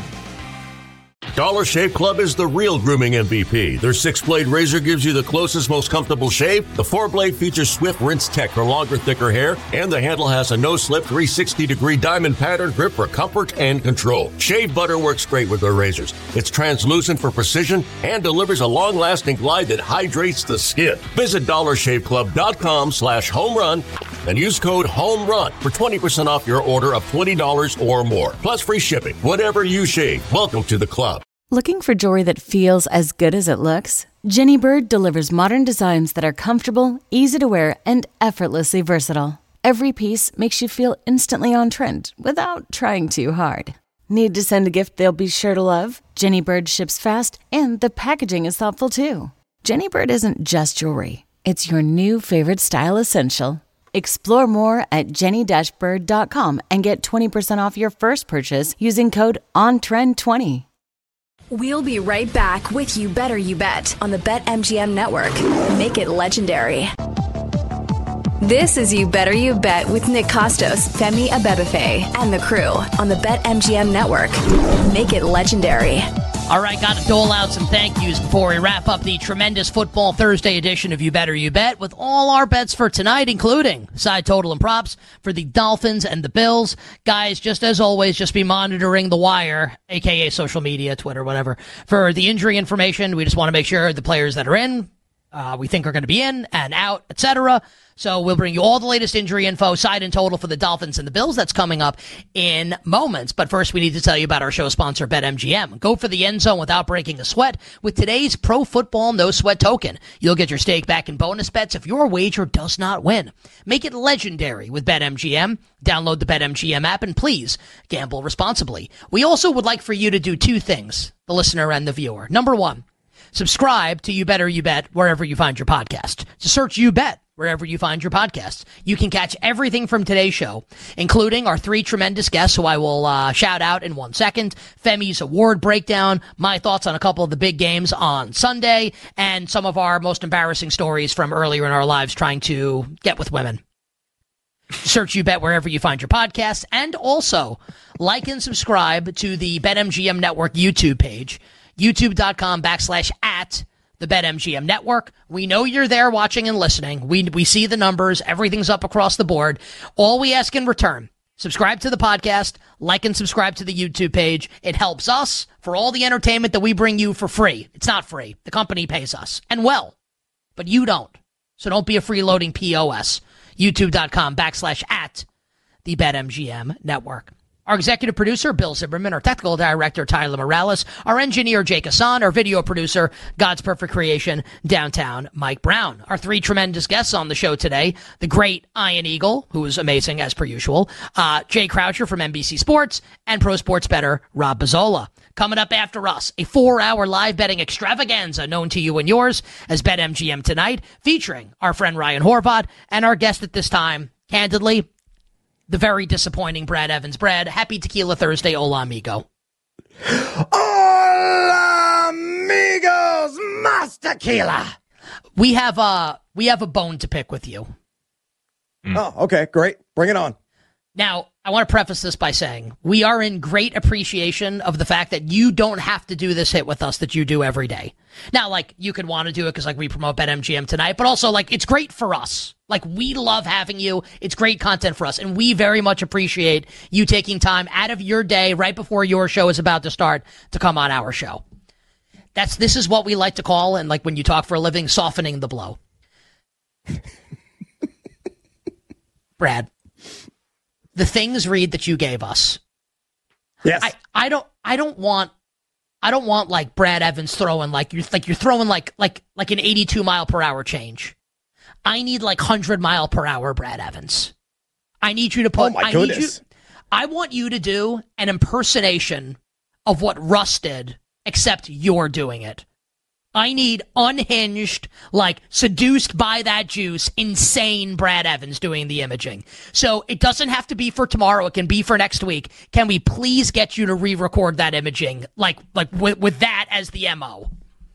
Dollar Shave Club is the real grooming MVP. Their 6-blade razor gives you the closest, most comfortable shave. The 4-blade features Swift Rinse Tech for longer, thicker hair. And the handle has a no-slip 360-degree diamond pattern grip for comfort and control. Shave butter works great with their razors. It's translucent for precision and delivers a long-lasting glide that hydrates the skin. Visit DollarShaveClub.com/homerun and use code HOMERUN for 20% off your order of $20 or more. Plus free shipping. Whatever you shave, welcome to the club. Looking for jewelry that feels as good as it looks? Jenny Bird delivers modern designs that are comfortable, easy to wear, and effortlessly versatile. Every piece makes you feel instantly on trend without trying too hard. Need to send a gift they'll be sure to love? Jenny Bird ships fast, and the packaging is thoughtful too. Jenny Bird isn't just jewelry. It's your new favorite style essential. Explore more at jenny-bird.com and get 20% off your first purchase using code ONTREND20. We'll be right back with You Better You Bet on the BetMGM Network. Make it legendary. This is You Better You Bet with Nick Costos, Femi Abebefe, and the crew on the BetMGM Network. Make it legendary. All right, got to dole out some thank yous before we wrap up the tremendous Football Thursday edition of You Better You Bet with all our bets for tonight, including side total and props for the Dolphins and the Bills. Guys, just as always, just be monitoring the wire, a.k.a. social media, Twitter, whatever, for the injury information. We just want to make sure the players that are in, we think are going to be in and out, etc. So we'll bring you all the latest injury info, side and total for the Dolphins and the Bills. That's coming up in moments. But first, we need to tell you about our show sponsor, BetMGM. Go for the end zone without breaking a sweat with today's Pro Football No Sweat token. You'll get your stake back in bonus bets if your wager does not win. Make it legendary with BetMGM. Download the BetMGM app and please gamble responsibly. We also would like for you to do 2 things, the listener and the viewer. Number 1, Subscribe to You Better You Bet wherever you find your podcast. Just search You Bet wherever you find your podcasts. You can catch everything from today's show, including our 3 tremendous guests who I will shout out in 1 second, Femi's award breakdown, my thoughts on a couple of the big games on Sunday, and some of our most embarrassing stories from earlier in our lives trying to get with women. Search You Bet wherever you find your podcasts, and also like and subscribe to the BetMGM Network YouTube page, youtube.com/@ the BetMGM Network. We know you're there watching and listening. We see the numbers. Everything's up across the board. All we ask in return, subscribe to the podcast, like and subscribe to the YouTube page. It helps us for all the entertainment that we bring you for free. It's not free. The company pays us. And well, but you don't. So don't be a freeloading POS. youtube.com/@ the BetMGM Network. Our executive producer, Bill Zimmerman, our technical director, Tyler Morales, our engineer, Jake Hassan, our video producer, God's Perfect Creation, downtown, Mike Brown. Our 3 tremendous guests on the show today, the great Ian Eagle, who is amazing as per usual, Jay Croucher from NBC Sports, and pro sports bettor Rob Bazzola. Coming up after us, a 4-hour live betting extravaganza known to you and yours as BetMGM Tonight, featuring our friend Ryan Horvath and our guest at this time, candidly, the very disappointing Brad Evans. Brad, happy Tequila Thursday. Hola, amigo. Hola, amigos, mas tequila. We have a bone to pick with you. Oh, okay, great. Bring it on. Now, I want to preface this by saying we are in great appreciation of the fact that you don't have to do this hit with us that you do every day. Now, like, you could want to do it because, like, we promote BetMGM Tonight, but also, like, it's great for us. Like, we love having you. It's great content for us, and we very much appreciate you taking time out of your day right before your show is about to start to come on our show. This is what we like to call, and like when you talk for a living, softening the blow. Brad, the things read that you gave us. Yes. I don't want like Brad Evans throwing like you're throwing like an 82 mile per hour change. I need like 100 mile per hour Brad Evans. I need you to put. Oh my goodness. I want you to do an impersonation of what Russ did, except you're doing it. I need unhinged, like, seduced by that juice, insane Brad Evans doing the imaging. So it doesn't have to be for tomorrow. It can be for next week. Can we please get you to re-record that imaging, like with that as the MO?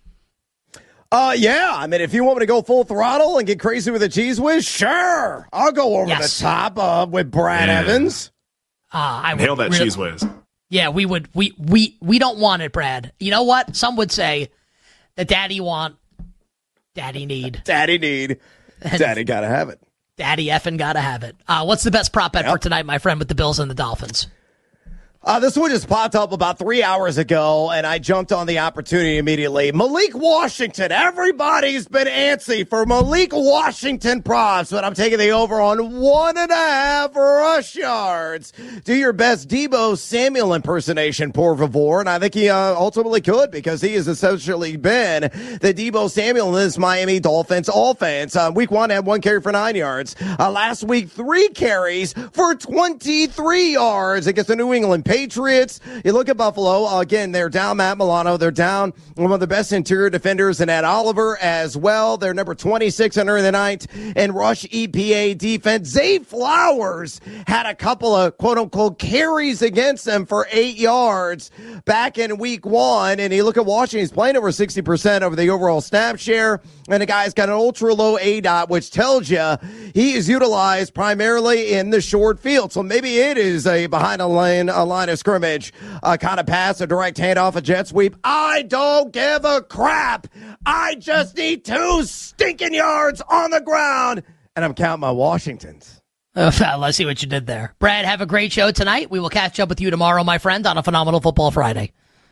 Yeah. I mean, if you want me to go full throttle and get crazy with a cheese whiz, sure. I'll go over the top with Brad Evans. I nail that cheese whiz. Yeah, we would. We don't want it, Brad. You know what? Some would say that daddy want, daddy need. Daddy need. Daddy gotta have it. Daddy effing gotta have it. What's the best prop bet for tonight, my friend, with the Bills and the Dolphins? This one just popped up about 3 hours ago, and I jumped on the opportunity immediately. Malik Washington. Everybody's been antsy for Malik Washington props, but I'm taking the over on 1.5 rush yards. Do your best Deebo Samuel impersonation, por favor, and I think he ultimately could because he has essentially been the Deebo Samuel in this Miami Dolphins offense. Week 1 had 1 carry for 9 yards. Last week, 3 carries for 23 yards against the New England Patriots. You look at Buffalo, again, they're down Matt Milano. They're down one of the best interior defenders in Ed Oliver as well. They're number 26 under the night in rush EPA defense. Zay Flowers had a couple of quote-unquote carries against them for 8 yards back in week 1. And you look at Washington, he's playing over 60% over the overall snap share. And the guy's got an ultra-low ADOT, which tells you he is utilized primarily in the short field. So maybe it is a behind a line of scrimmage kind of pass, a direct handoff, a jet sweep. I don't give a crap. I just need 2 stinking yards on the ground, and I'm counting my Washingtons. Let's see what you did there. Brad, have a great show tonight. We will catch up with you tomorrow, my friend, on a Phenomenal Football Friday.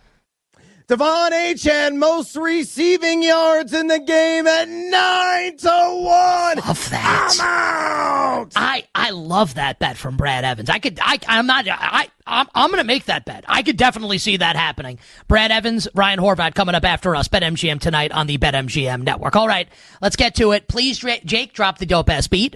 Devon Achane, most receiving yards in the game at 9-1. Love that. I'm out. I love that bet from Brad Evans. I'm going to make that bet. I could definitely see that happening. Brad Evans, Ryan Horvath coming up after us. BetMGM Tonight on the BetMGM Network. All right, let's get to it. Please, Jake, drop the dope-ass beat.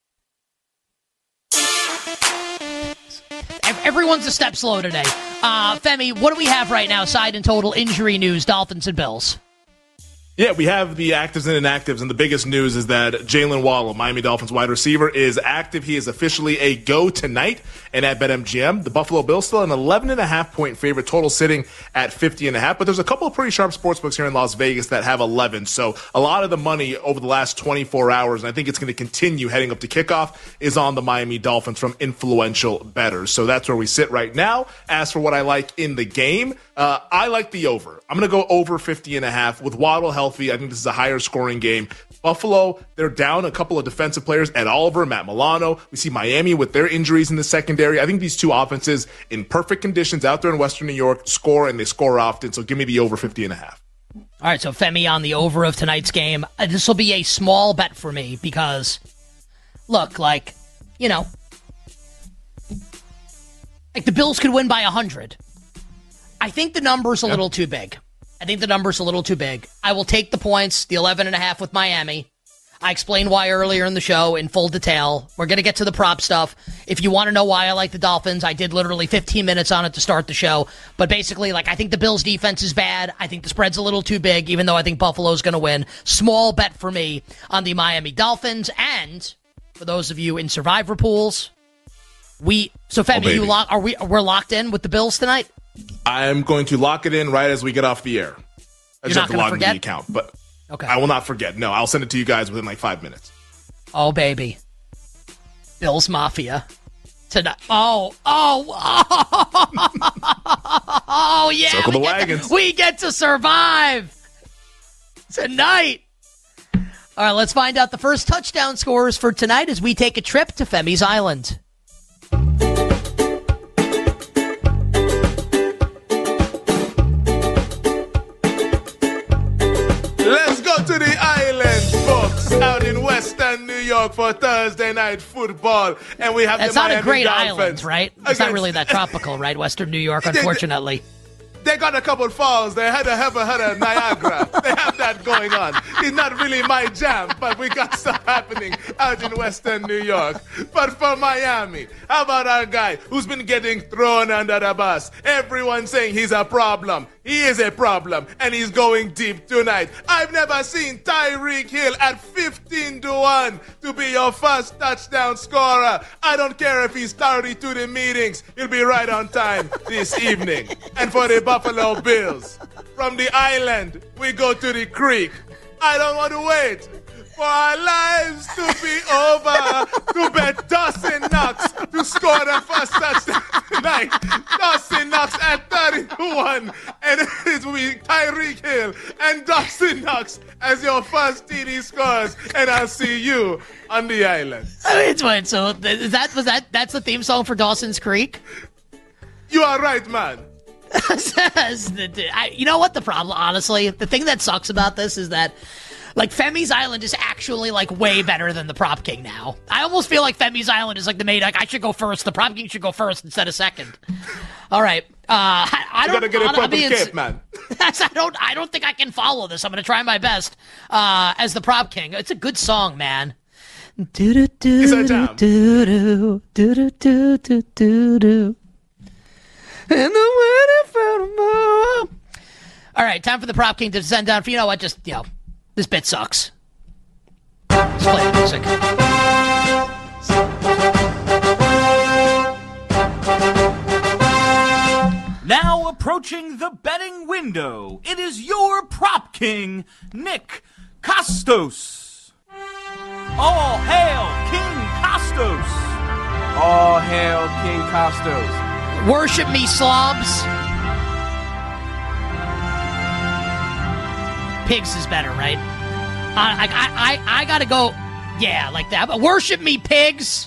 Everyone's a step slow today. Femi, what do we have right now, side and total injury news, Dolphins and Bills? Yeah, we have the actives and inactives, and the biggest news is that Jalen Waddle, Miami Dolphins wide receiver, is active. He is officially a go tonight, and at BetMGM, the Buffalo Bills still an 11.5-point favorite, total sitting at 50.5. But there's a couple of pretty sharp sportsbooks here in Las Vegas that have 11. So a lot of the money over the last 24 hours, and I think it's going to continue heading up to kickoff, is on the Miami Dolphins from influential bettors. So that's where we sit right now. As for what I like in the game, I like the over. I'm going to go over 50.5 with Waddle healthy. I think this is a higher scoring game. Buffalo, they're down a couple of defensive players, Ed Oliver, Matt Milano. We see Miami with their injuries in the secondary. I think these two offenses in perfect conditions out there in Western New York score, and they score often. So give me the over 50.5. All right, so Femi on the over of tonight's game. This will be a small bet for me because, look, like the Bills could win by 100. I think the number's a little too big. I will take the points, the 11.5 with Miami. I explained why earlier in the show in full detail. We're going to get to the prop stuff. If you want to know why I like the Dolphins, I did literally 15 minutes on it to start the show. But basically, I think the Bills' defense is bad. I think the spread's a little too big, even though I think Buffalo's going to win. Small bet for me on the Miami Dolphins. And for those of you in Survivor pools, Femi, we're locked in with the Bills tonight? I'm going to lock it in right as we get off the air. I just have to log into the account, but okay. I will not forget. No, I'll send it to you guys within 5 minutes. Oh, baby. Bills Mafia. Tonight. Oh, yeah. Circle the wagons. We get to survive tonight. All right, let's find out the first touchdown scorers for tonight as we take a trip to Femi's Island. To the island, folks, out in Western New York for Thursday night football, and we have the Miami Dolphins. It's not a great island, right? It's not really that tropical, right? Western New York, unfortunately. They got a couple falls. They had a Niagara. They have that going on. It's not really my jam, but we got stuff happening out in Western New York. But for Miami, how about our guy who's been getting thrown under the bus? Everyone saying he's a problem. He is a problem, and he's going deep tonight. I've never seen Tyreek Hill at 15-1 to be your first touchdown scorer. I don't care if he's tardy to the meetings. He'll be right on time this evening. And for the Buffalo Bills, from the island, we go to the creek. I don't want to wait for our lives to be over to bet Dawson Knox to score the first touchdown tonight. Dawson Knox at 30-1, and it will be Tyreek Hill and Dawson Knox as your first TD scores, and I'll see you on the island. It's fine. So that's the theme song for Dawson's Creek? You are right, man. You know what the problem, honestly? The thing that sucks about this is that Femi's Island is actually way better than the Prop King now. I almost feel like Femi's Island is the main. I should go first. The Prop King should go first instead of second. All right. I don't. You gotta get a proper kit, man. I don't think I can follow this. I'm gonna try my best as the Prop King. It's a good song, man. It's a jam. And the wedding for tomorrow. All right, time for the Prop King to send down. For you know what? Just this bit sucks. Let's play the music. Now approaching the betting window, it is your Prop King, Nick Kostos. All hail King Kostos. All hail King Kostos. Worship me, slobs. Pigs is better, right? I gotta go, yeah, like that. But worship me, pigs.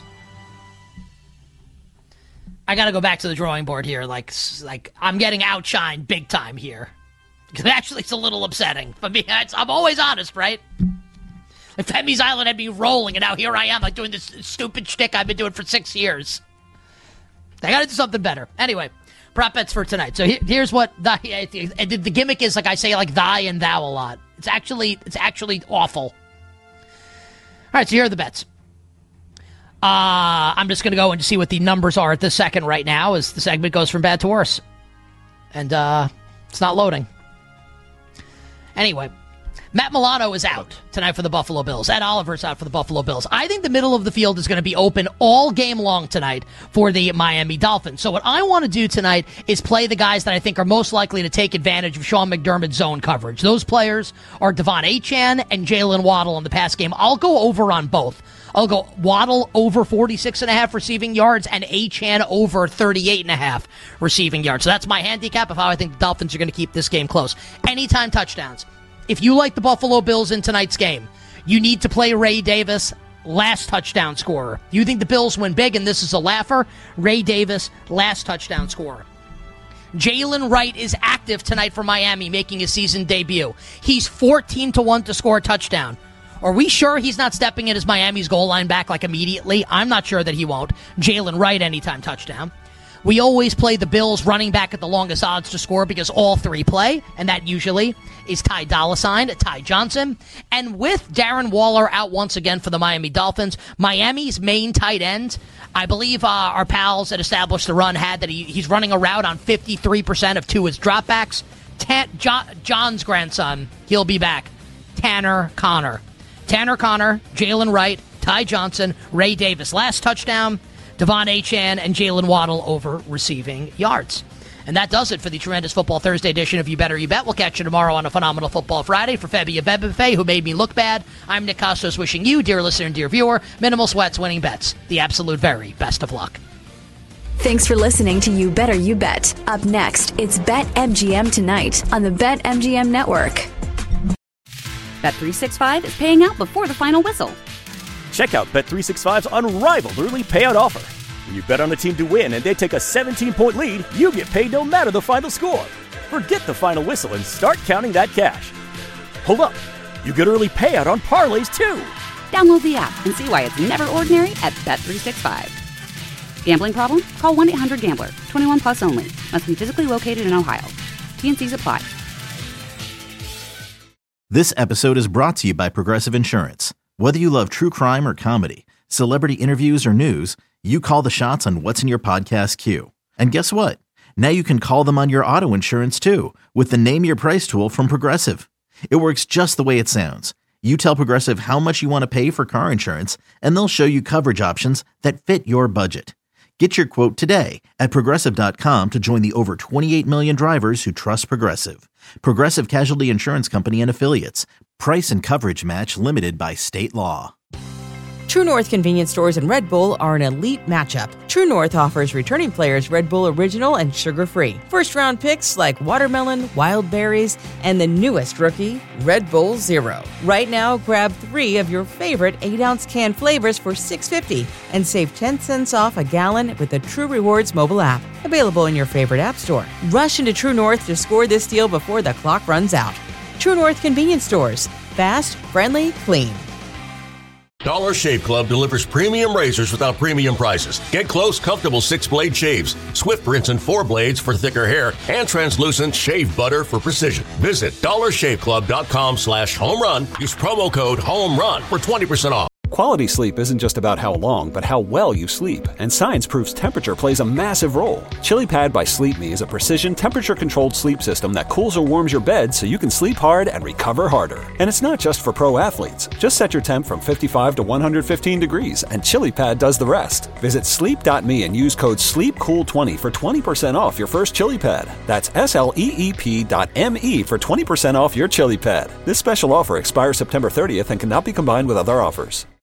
I gotta go back to the drawing board here. Like I'm getting outshined big time here. Because actually, it's a little upsetting. But I'm always honest, right? If Femi's Island had me rolling, and now here I am, doing this stupid shtick I've been doing for 6 years. I gotta do something better. Anyway, prop bets for tonight. So here's what the gimmick is. I say thy and thou a lot. It's actually awful. All right, so here are the bets. I'm just gonna go and see what the numbers are at this second right now as the segment goes from bad to worse, and it's not loading. Anyway, Matt Milano is out tonight for the Buffalo Bills. Ed Oliver's out for the Buffalo Bills. I think the middle of the field is going to be open all game long tonight for the Miami Dolphins. So what I want to do tonight is play the guys that I think are most likely to take advantage of Sean McDermott's zone coverage. Those players are Devon Achane and Jalen Waddle in the pass game. I'll go over on both. I'll go Waddle over 46.5 receiving yards and Achane over 38.5 receiving yards. So that's my handicap of how I think the Dolphins are going to keep this game close. Anytime touchdowns. If you like the Buffalo Bills in tonight's game, you need to play Ray Davis, last touchdown scorer. You think the Bills win big and this is a laugher? Ray Davis, last touchdown scorer. Jalen Wright is active tonight for Miami, making his season debut. He's 14-1 to score a touchdown. Are we sure he's not stepping in as Miami's goal line back like immediately? I'm not sure that he won't. Jalen Wright, anytime touchdown. We always play the Bills running back at the longest odds to score because all three play, and that usually is Ty Johnson. And with Darren Waller out once again for the Miami Dolphins, Miami's main tight end, I believe our pals that established the run had that he's running a route on 53% of Tua's dropbacks. John's grandson, he'll be back. Tanner Connor, Jalen Wright, Ty Johnson, Ray Davis. Last touchdown, Devon Achane and Jalen Waddle over receiving yards. And that does it for the Tremendous Football Thursday edition of You Better You Bet. We'll catch you tomorrow on a Phenomenal Football Friday. For Femi Abebefe, who made me look bad, I'm Nick Costos wishing you, dear listener and dear viewer, minimal sweats, winning bets, the absolute very best of luck. Thanks for listening to You Better You Bet. Up next, it's BetMGM tonight on the BetMGM Network. Bet365 is paying out before the final whistle. Check out Bet365's unrivaled early payout offer. When you bet on a team to win and they take a 17-point lead, you get paid no matter the final score. Forget the final whistle and start counting that cash. Hold up. You get early payout on parlays, too. Download the app and see why it's never ordinary at Bet365. Gambling problem? Call 1-800-GAMBLER. 21 plus only. Must be physically located in Ohio. T&Cs apply. This episode is brought to you by Progressive Insurance. Whether you love true crime or comedy, celebrity interviews or news, you call the shots on what's in your podcast queue. And guess what? Now you can call them on your auto insurance too with the Name Your Price tool from Progressive. It works just the way it sounds. You tell Progressive how much you want to pay for car insurance, and they'll show you coverage options that fit your budget. Get your quote today at Progressive.com to join the over 28 million drivers who trust Progressive. Progressive Casualty Insurance Company and Affiliates. Price and coverage match limited by state law. True North convenience stores and Red Bull are an elite matchup. True North offers returning players Red Bull Original and sugar-free. First-round picks like watermelon, wild berries, and the newest rookie, Red Bull Zero. Right now, grab 3 of your favorite 8-ounce can flavors for $6.50 and save 10 cents off a gallon with the True Rewards mobile app. Available in your favorite app store. Rush into True North to score this deal before the clock runs out. True North convenience stores. Fast, friendly, clean. Dollar Shave Club delivers premium razors without premium prices. Get close, comfortable 6-blade shaves, Swift rinse and 4 blades for thicker hair, and translucent shave butter for precision. Visit dollarshaveclub.com/home run. Use promo code HOMERUN for 20% off. Quality sleep isn't just about how long, but how well you sleep. And science proves temperature plays a massive role. ChiliPad by Sleep Me is a precision, temperature-controlled sleep system that cools or warms your bed so you can sleep hard and recover harder. And it's not just for pro athletes. Just set your temp from 55 to 115 degrees, and ChiliPad does the rest. Visit sleep.me and use code SLEEPCOOL20 for 20% off your first ChiliPad. That's SLEEP.me for 20% off your ChiliPad. This special offer expires September 30th and cannot be combined with other offers.